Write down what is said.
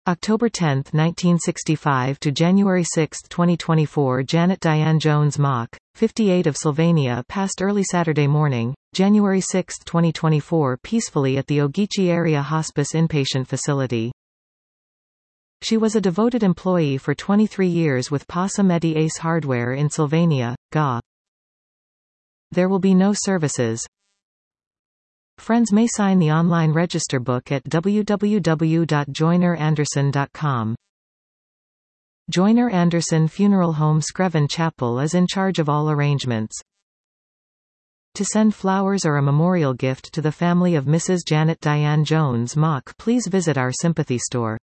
October 10, 1965 to January 6, 2024. Janet Diane Jones Mock, 58, of Sylvania, passed early Saturday morning, January 6, 2024, peacefully at the Ogeechee Area Hospice Inpatient Facility. She was a devoted employee for 23 years with PASA Medi Ace Hardware in Sylvania, GA. There will be no services. Friends may sign the online register book at www.joineranderson.com. Joiner Anderson Funeral Home Screven Chapel is in charge of all arrangements. To send flowers or a memorial gift to the family of Mrs. Janet Diane Jones Mock, please visit our sympathy store.